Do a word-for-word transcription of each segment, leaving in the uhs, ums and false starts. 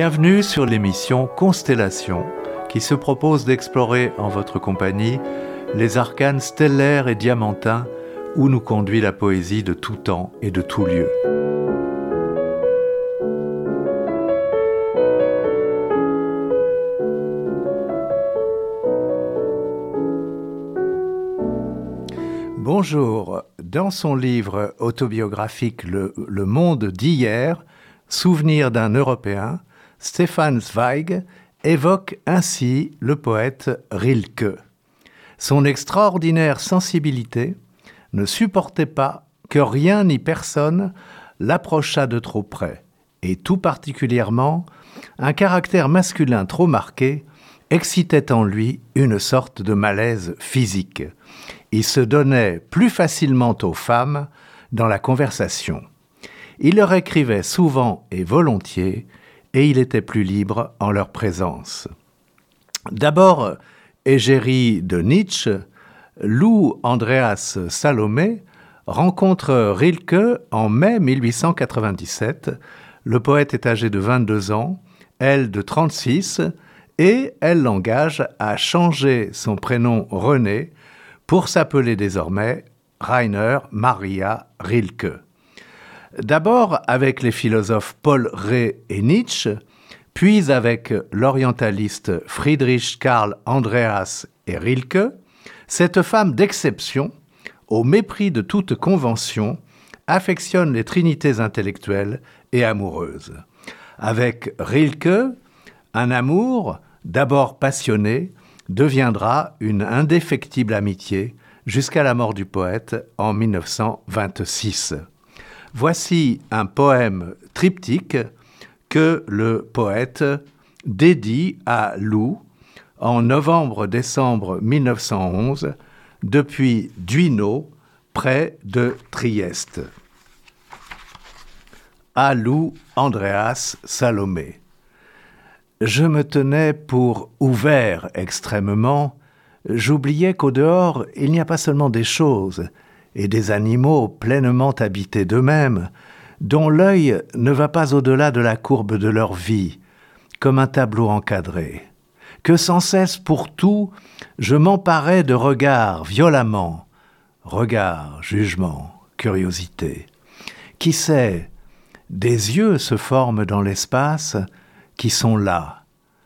Bienvenue sur l'émission Constellation, qui se propose d'explorer en votre compagnie les arcanes stellaires et diamantins où nous conduit la poésie de tout temps et de tout lieu. Bonjour. Dans son livre autobiographique Le, Le monde d'hier, Souvenir d'un Européen, Stefan Zweig évoque ainsi le poète Rilke. Son extraordinaire sensibilité ne supportait pas que rien ni personne l'approchât de trop près, et tout particulièrement, un caractère masculin trop marqué excitait en lui une sorte de malaise physique. Il se donnait plus facilement aux femmes dans la conversation. Il leur écrivait souvent et volontiers, et il était plus libre en leur présence. D'abord, égérie de Nietzsche, Lou Andreas Salomé rencontre Rilke en mai mille huit cent quatre-vingt-dix-sept. Le poète est âgé de vingt-deux ans, elle de trente-six, et elle l'engage à changer son prénom René pour s'appeler désormais Rainer Maria Rilke. D'abord avec les philosophes Paul Rée et Nietzsche, puis avec l'orientaliste Friedrich Karl Andreas et Rilke, cette femme d'exception, au mépris de toute convention, affectionne les trinités intellectuelles et amoureuses. Avec Rilke, un amour, d'abord passionné, deviendra une indéfectible amitié jusqu'à la mort du poète en mille neuf cent vingt-six. Voici un poème triptyque que le poète dédie à Lou en novembre-décembre mille neuf cent onze depuis Duino, près de Trieste. À Lou Andreas Salomé. Je me tenais pour ouvert extrêmement. J'oubliais qu'au dehors, il n'y a pas seulement des choses et des animaux pleinement habités d'eux-mêmes, dont l'œil ne va pas au-delà de la courbe de leur vie, comme un tableau encadré. Que sans cesse pour tout, je m'emparais de regards violemment, regards, jugement, curiosité. Qui sait, des yeux se forment dans l'espace qui sont là.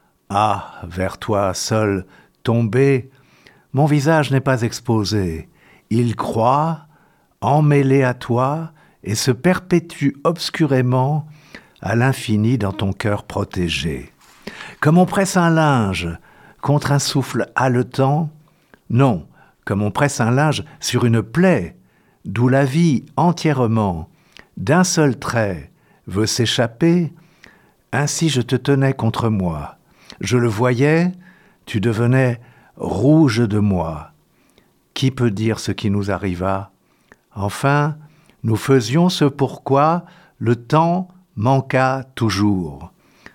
Ah, vers toi seul tombé, mon visage n'est pas exposé. Il croît, emmêlé à toi, et se perpétue obscurément à l'infini dans ton cœur protégé. Comme on presse un linge contre un souffle haletant, non, comme on presse un linge sur une plaie, d'où la vie entièrement, d'un seul trait, veut s'échapper, ainsi je te tenais contre moi. Je le voyais, tu devenais rouge de moi. Qui peut dire ce qui nous arriva ? Enfin, nous faisions ce pourquoi le temps manqua toujours.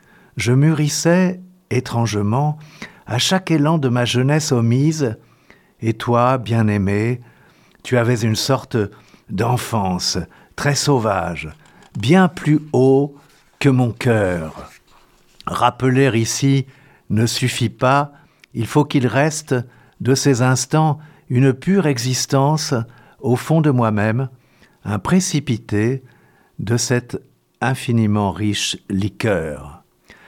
Je mûrissais étrangement à chaque élan de ma jeunesse omise, et toi, bien-aimé, tu avais une sorte d'enfance très sauvage, bien plus haut que mon cœur. Rappeler ici ne suffit pas, il faut qu'il reste de ces instants une pure existence au fond de moi-même, un précipité de cette infiniment riche liqueur.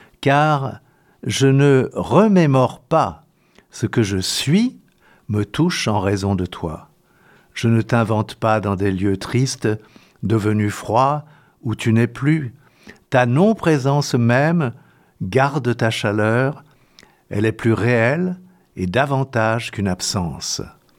Car je ne remémore pas ce que je suis me touche en raison de toi. Je ne t'invente pas dans des lieux tristes, devenus froids, où tu n'es plus. Ta non-présence même garde ta chaleur, elle est plus réelle et davantage qu'une absence.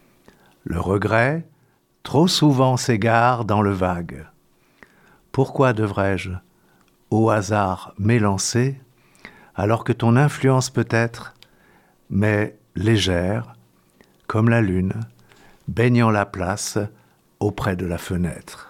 Le regret, trop souvent s'égare dans le vague. Pourquoi devrais-je, au hasard, m'élancer, alors que ton influence peut-être, mais légère, comme la lune, baignant la place auprès de la fenêtre.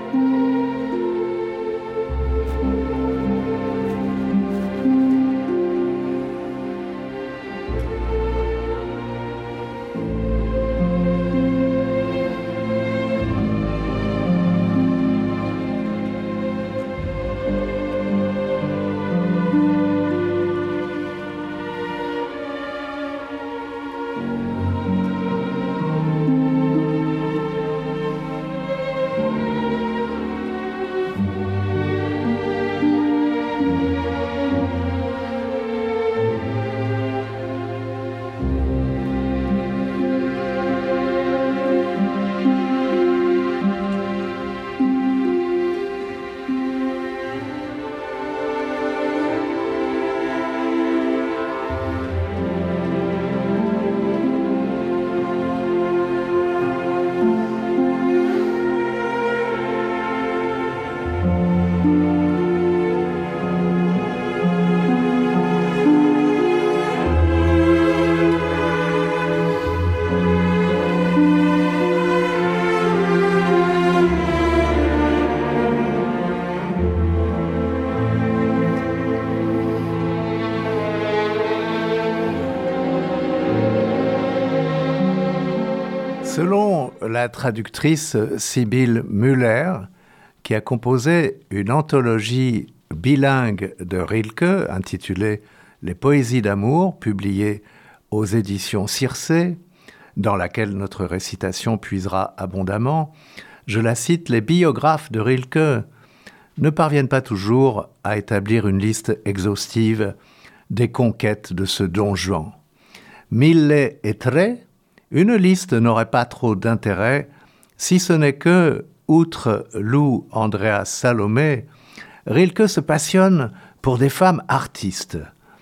Selon la traductrice Sibylle Müller, qui a composé une anthologie bilingue de Rilke intitulée « Les poésies d'amour » publiée aux éditions Circé, dans laquelle notre récitation puisera abondamment, je la cite, les biographes de Rilke ne parviennent pas toujours à établir une liste exhaustive des conquêtes de ce Don Juan. Mille et très, une liste n'aurait pas trop d'intérêt si ce n'est que, outre Lou Andreas Salomé, Rilke se passionne pour des femmes artistes.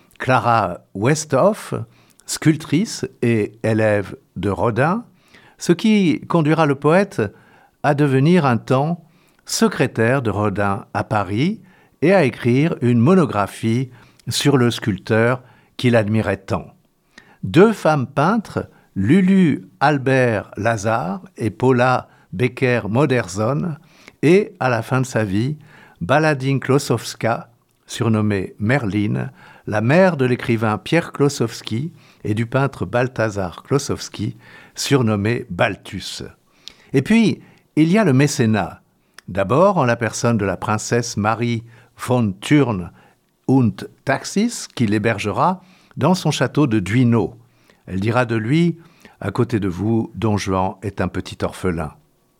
Clara Westhoff, sculptrice et élève de Rodin, ce qui conduira le poète à devenir un temps secrétaire de Rodin à Paris et à écrire une monographie sur le sculpteur qu'il admirait tant. Deux femmes peintres, Lulu Albert Lazare et Paula Becker-Modersohn, et, à la fin de sa vie, Baladine Klosowska, surnommée Merline, la mère de l'écrivain Pierre Klossowski et du peintre Balthazar Klossowski, surnommé Balthus. Et puis, il y a le mécénat, d'abord en la personne de la princesse Marie von Thurn und Taxis, qui l'hébergera dans son château de Duino. Elle dira de lui « À côté de vous, Don Juan est un petit orphelin ».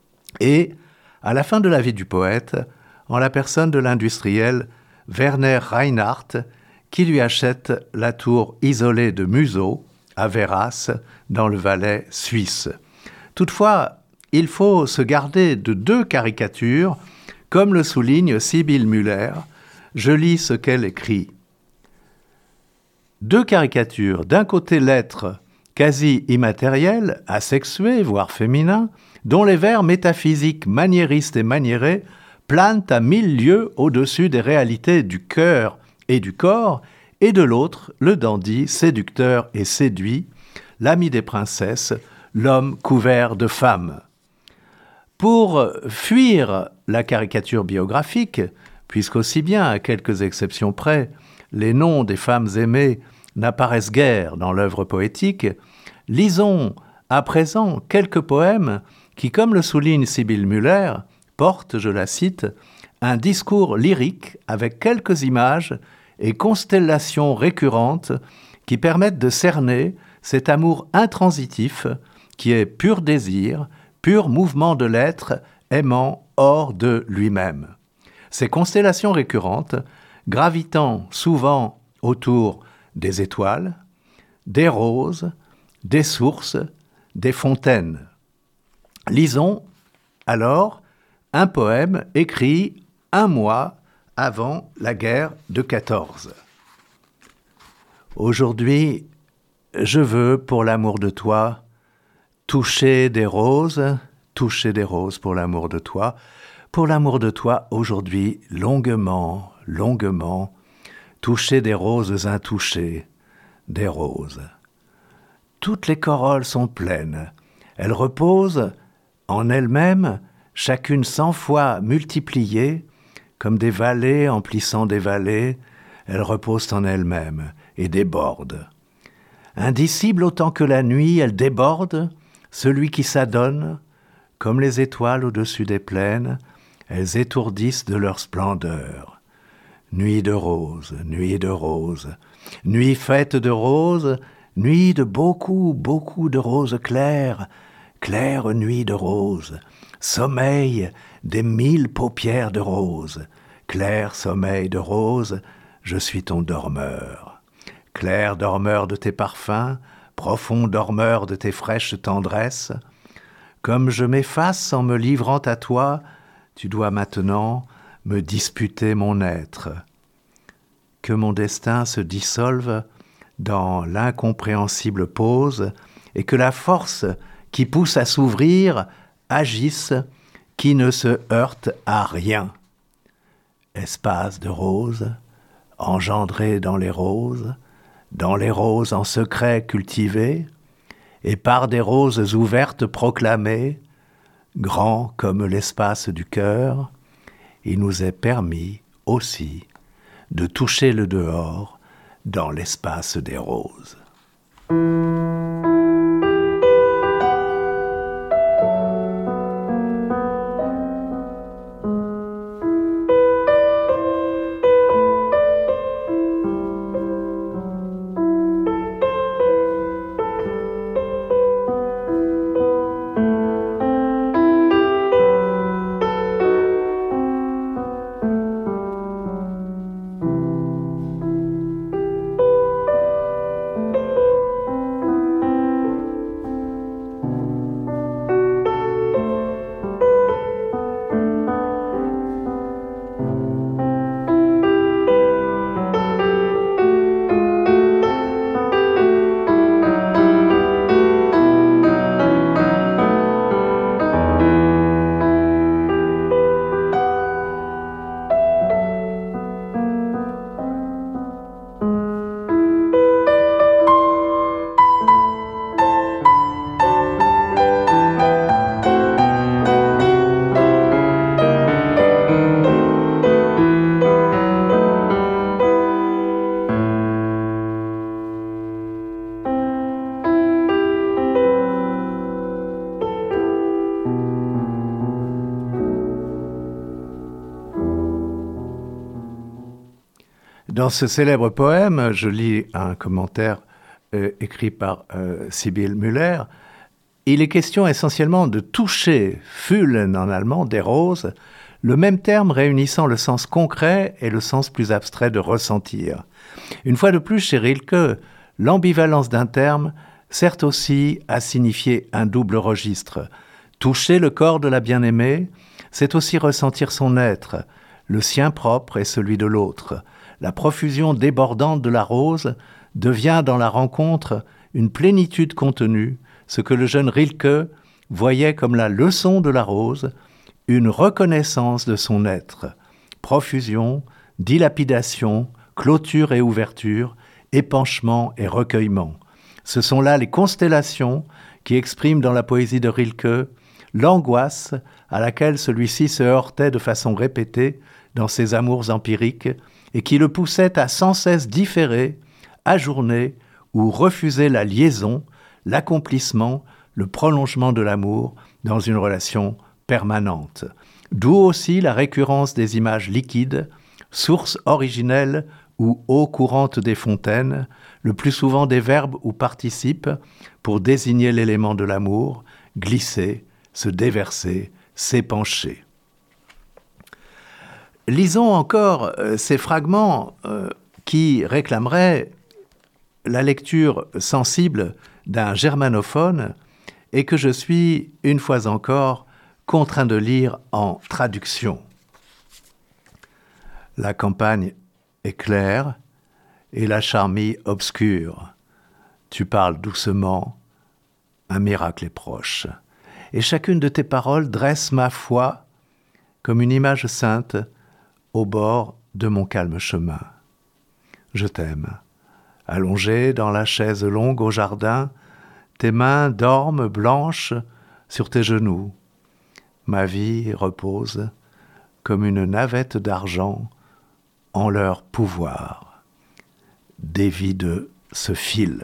Et, à la fin de la vie du poète, en la personne de l'industriel Werner Reinhardt, qui lui achète la tour isolée de Museau, à Véras, dans le Valais suisse. Toutefois, il faut se garder de deux caricatures, comme le souligne Sibylle Müller. Je lis ce qu'elle écrit. Deux caricatures, d'un côté l'être quasi immatériel, asexué, voire féminin, dont les vers métaphysiques maniéristes et maniérés planent à mille lieues au-dessus des réalités du cœur et du corps, et de l'autre, le dandy, séducteur et séduit, l'ami des princesses, l'homme couvert de femmes. Pour fuir la caricature biographique, puisqu'aussi bien, à quelques exceptions près, les noms des femmes aimées n'apparaissent guère dans l'œuvre poétique, lisons à présent quelques poèmes qui, comme le souligne Sibylle Müller, portent, je la cite, un discours lyrique avec quelques images et constellations récurrentes qui permettent de cerner cet amour intransitif qui est pur désir, pur mouvement de l'être aimant hors de lui-même. Ces constellations récurrentes, gravitant souvent autour des étoiles, des roses, des sources, des fontaines. Lisons alors un poème écrit un mois avant la guerre de quatorze. Aujourd'hui, je veux, pour l'amour de toi, toucher des roses, toucher des roses pour l'amour de toi, pour l'amour de toi, aujourd'hui, longuement, longuement, toucher des roses intouchées, des roses. Toutes les corolles sont pleines, elles reposent en elles-mêmes, chacune cent fois multipliée, comme des vallées emplissant des vallées, elles reposent en elles-mêmes et débordent. Indicible autant que la nuit, elle déborde, celui qui s'adonne, comme les étoiles au-dessus des plaines, elles étourdissent de leur splendeur. Nuit de roses, nuit de roses, nuit faite de roses, nuit de beaucoup, beaucoup de roses claires, claire nuit de roses, sommeil des mille paupières de roses, clair sommeil de roses, je suis ton dormeur. Clair dormeur de tes parfums, profond dormeur de tes fraîches tendresses, comme je m'efface en me livrant à toi, tu dois maintenant me disputer mon être. Que mon destin se dissolve dans l'incompréhensible pause et que la force qui pousse à s'ouvrir agisse, qui ne se heurte à rien. Espace de roses, engendré dans les roses, dans les roses en secret cultivées, et par des roses ouvertes proclamées, grand comme l'espace du cœur, il nous est permis aussi de toucher le dehors dans l'espace des roses. Dans ce célèbre poème, je lis un commentaire euh, écrit par euh, Sibylle Müller. Il est question essentiellement de toucher, fühlen en allemand, des roses, le même terme réunissant le sens concret et le sens plus abstrait de ressentir. Une fois de plus, chez Rilke, l'ambivalence d'un terme sert aussi à signifier un double registre. Toucher le corps de la bien-aimée, c'est aussi ressentir son être, le sien propre et celui de l'autre. La profusion débordante de la rose devient dans la rencontre une plénitude contenue, ce que le jeune Rilke voyait comme la leçon de la rose, une reconnaissance de son être. Profusion, dilapidation, clôture et ouverture, épanchement et recueillement. Ce sont là les constellations qui expriment dans la poésie de Rilke l'angoisse à laquelle celui-ci se heurtait de façon répétée dans ses amours empiriques et qui le poussait à sans cesse différer, ajourner ou refuser la liaison, l'accomplissement, le prolongement de l'amour dans une relation permanente. D'où aussi la récurrence des images liquides, source originelle ou eau courante des fontaines, le plus souvent des verbes ou participes pour désigner l'élément de l'amour, glisser, se déverser, s'épancher. Lisons encore euh, ces fragments euh, qui réclameraient la lecture sensible d'un germanophone et que je suis, une fois encore, contraint de lire en traduction. La campagne est claire et la charmille obscure. Tu parles doucement, un miracle est proche. Et chacune de tes paroles dresse ma foi comme une image sainte au bord de mon calme chemin. Je t'aime. Allongé dans la chaise longue au jardin, tes mains dorment blanches sur tes genoux. ma vie repose comme une navette d'argent en leur pouvoir. Des vies de ce fil.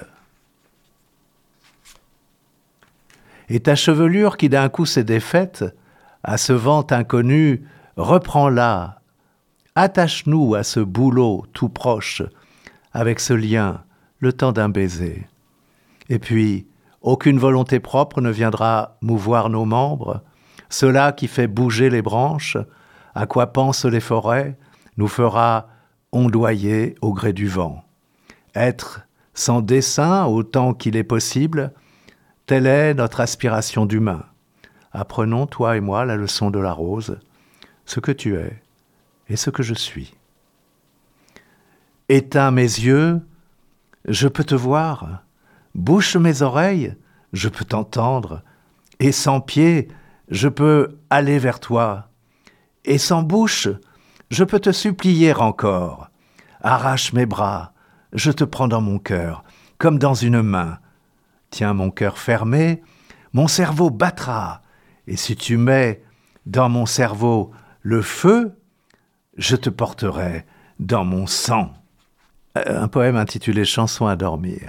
Et ta chevelure qui d'un coup s'est défaite, à ce vent inconnu, reprends-la. Attache-nous à ce bouleau tout proche, avec ce lien, le temps d'un baiser. Et puis, aucune volonté propre ne viendra mouvoir nos membres. Cela qui fait bouger les branches, à quoi pensent les forêts, nous fera ondoyer au gré du vent. Être sans dessein autant qu'il est possible, telle est notre aspiration d'humain. Apprenons, toi et moi, la leçon de la rose, ce que tu es et ce que je suis. Éteins mes yeux, je peux te voir. Bouche mes oreilles, je peux t'entendre. Et sans pied, je peux aller vers toi. Et sans bouche, je peux te supplier encore. Arrache mes bras, je te prends dans mon cœur, comme dans une main. Tiens mon cœur fermé, mon cerveau battra. Et si tu mets dans mon cerveau le feu, je te porterai dans mon sang. Un poème intitulé « Chanson à dormir ».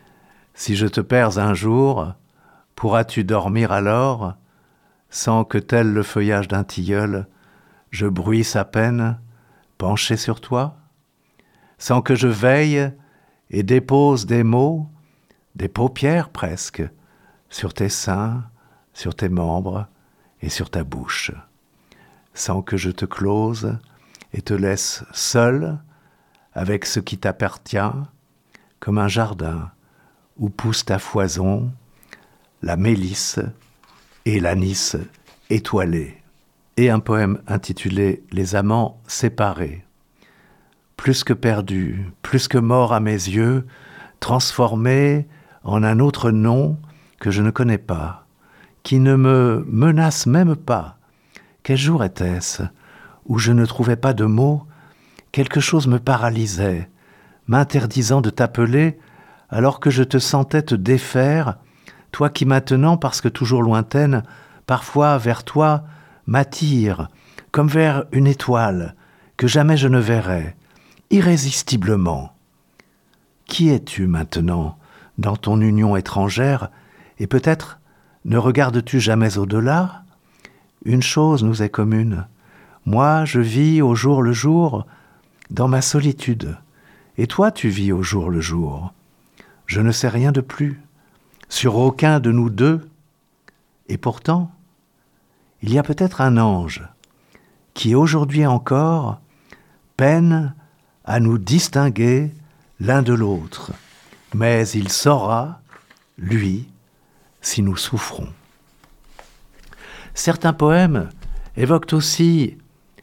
Si je te perds un jour, pourras-tu dormir alors, sans que tel le feuillage d'un tilleul, je bruisse à peine, penché sur toi? Sans que je veille et dépose des mots, des paupières presque, sur tes seins, sur tes membres et sur ta bouche, sans que je te close et te laisse seul avec ce qui t'appartient, comme un jardin où pousse ta foison, la mélisse et l'anis étoilé. Et un poème intitulé « Les amants séparés ». Plus que perdu, plus que mort à mes yeux, transformé en un autre nom que je ne connais pas, qui ne me menace même pas. Quel jour était-ce où je ne trouvais pas de mots? Quelque chose me paralysait, m'interdisant de t'appeler alors que je te sentais te défaire, toi qui maintenant, parce que toujours lointaine, parfois vers toi m'attire, comme vers une étoile que jamais je ne verrai, irrésistiblement. Qui es-tu maintenant dans ton union étrangère, et peut-être ne regardes-tu jamais au-delà? Une chose nous est commune. Moi, je vis au jour le jour dans ma solitude, et toi tu vis au jour le jour. Je ne sais rien de plus, sur aucun de nous deux, et pourtant, il y a peut-être un ange qui aujourd'hui encore peine à nous distinguer l'un de l'autre, mais il saura, lui, si nous souffrons. Certains poèmes évoquent aussi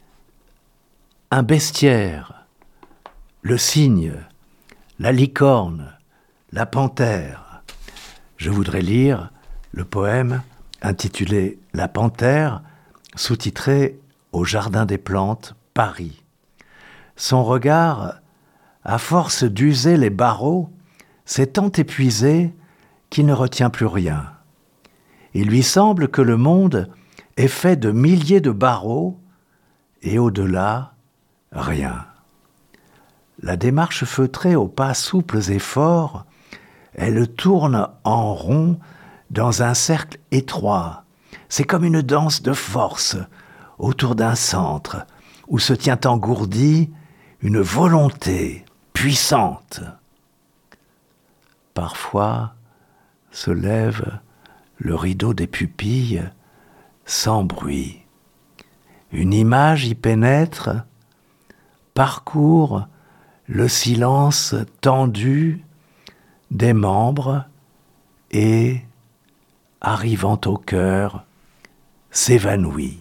un bestiaire, le cygne, la licorne, la panthère. Je voudrais lire le poème intitulé « La panthère », sous-titré « Au jardin des plantes, Paris ». Son regard, à force d'user les barreaux, s'est tant épuisé qu'il ne retient plus rien. Il lui semble que le monde est fait de milliers de barreaux et au-delà, rien. La démarche feutrée aux pas souples et forts, elle tourne en rond dans un cercle étroit. C'est comme une danse de force autour d'un centre où se tient engourdie une volonté puissante. Parfois se lève le rideau des pupilles sans bruit. Une image y pénètre, parcourt le silence tendu des membres et, arrivant au cœur, s'évanouit.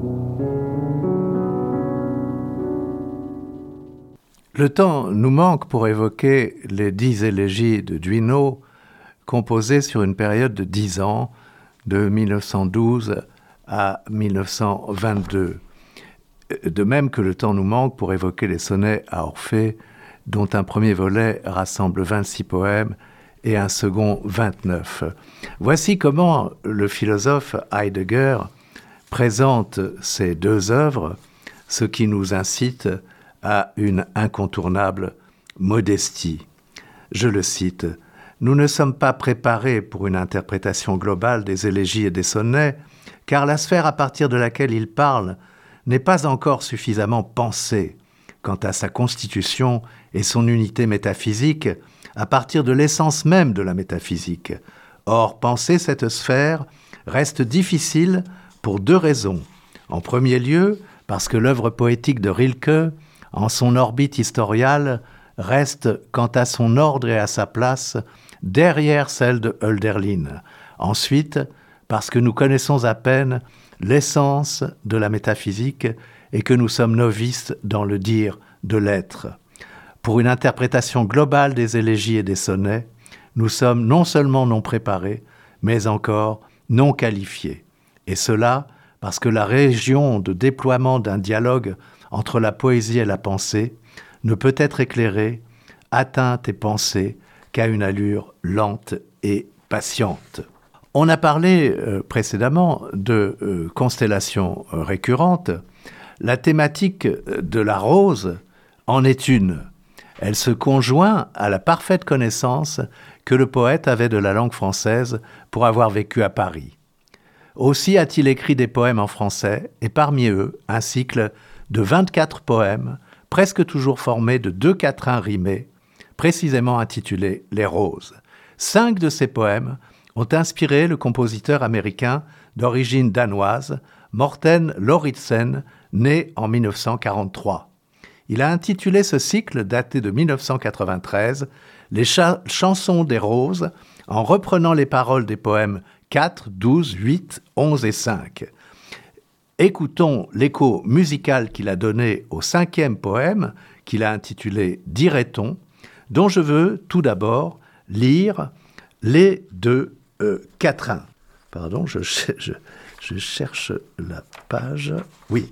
Le temps nous manque pour évoquer les dix élégies de Duino, composées sur une période de dix ans, de mille neuf cent douze à mille neuf cent vingt-deux. De même que le temps nous manque pour évoquer les sonnets à Orphée, dont un premier volet rassemble vingt-six poèmes et un second vingt-neuf. Voici comment le philosophe Heidegger présente ces deux œuvres, ce qui nous incite à une incontournable modestie. Je le cite, « Nous ne sommes pas préparés pour une interprétation globale des élégies et des sonnets, car la sphère à partir de laquelle ils parlent n'est pas encore suffisamment pensée quant à sa constitution et son unité métaphysique à partir de l'essence même de la métaphysique. Or, penser cette sphère reste difficile pour deux raisons. En premier lieu, parce que l'œuvre poétique de Rilke, en son orbite historiale, reste, quant à son ordre et à sa place, derrière celle de Hölderlin. Ensuite, parce que nous connaissons à peine l'essence de la métaphysique et que nous sommes novices dans le dire de l'être. Pour une interprétation globale des élégies et des sonnets, nous sommes non seulement non préparés, mais encore non qualifiés. Et cela parce que la région de déploiement d'un dialogue entre la poésie et la pensée ne peut être éclairée, atteinte et pensée qu'à une allure lente et patiente. On a parlé euh, précédemment de euh, constellations euh, récurrentes. La thématique de la rose en est une. Elle se conjoint à la parfaite connaissance que le poète avait de la langue française pour avoir vécu à Paris. Aussi a-t-il écrit des poèmes en français, et parmi eux, un cycle de vingt-quatre poèmes, presque toujours formés de deux quatrains rimés, précisément intitulés « Les Roses ». Cinq de ces poèmes ont inspiré le compositeur américain d'origine danoise, Morten Lauridsen, né en mille neuf cent quarante-trois. Il a intitulé ce cycle, daté de mille neuf cent quatre-vingt-treize, « Les cha- chansons des roses », en reprenant les paroles des poèmes quatre, douze, huit, onze et cinq. Écoutons l'écho musical qu'il a donné au cinquième poème, qu'il a intitulé « Dirait-on », dont je veux tout d'abord lire les deux euh, quatrains. Pardon, je, je, je cherche la page. Oui,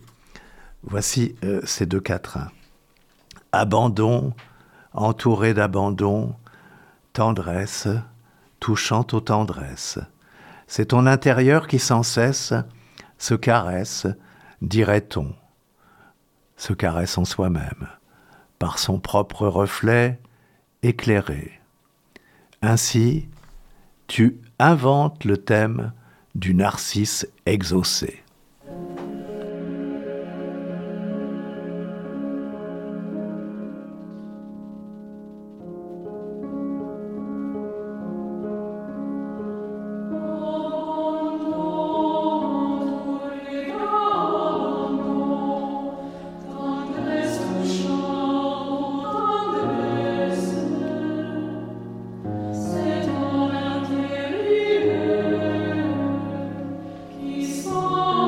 voici euh, ces deux quatrains. Abandon, entouré d'abandon, tendresse, touchant aux tendresses. C'est ton intérieur qui sans cesse se caresse, dirait-on, se caresse en soi-même, par son propre reflet éclairé. Ainsi, tu inventes le thème du narcisse exaucé. C'est ton intérieur qui s'en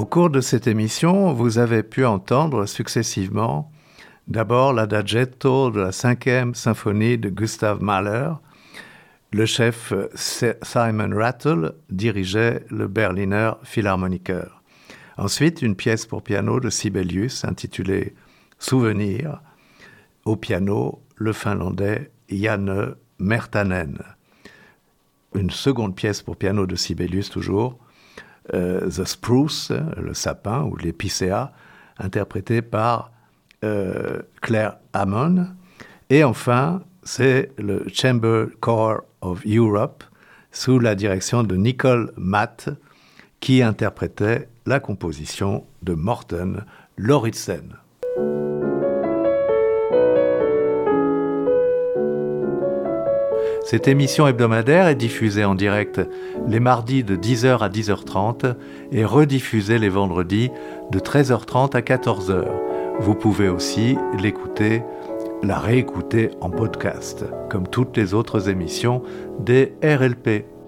Au cours de cette émission, vous avez pu entendre successivement d'abord l'adagietto de la cinquième symphonie de Gustav Mahler. Le chef Simon Rattle dirigeait le Berliner Philharmoniker. Ensuite, une pièce pour piano de Sibelius intitulée « Souvenir », au piano, le Finlandais Janne Mertanen. Une seconde pièce pour piano de Sibelius toujours, euh, The Spruce, le sapin ou l'épicéa, interprété par euh, Claire Hammond. Et enfin, c'est le Chamber Choir of Europe, sous la direction de Nicole Matt, qui interprétait la composition de Morten Lauridsen. Cette émission hebdomadaire est diffusée en direct les mardis de dix heures à dix heures trente et rediffusée les vendredis de treize heures trente à quatorze heures. Vous pouvez aussi l'écouter, la réécouter en podcast, comme toutes les autres émissions des R L P.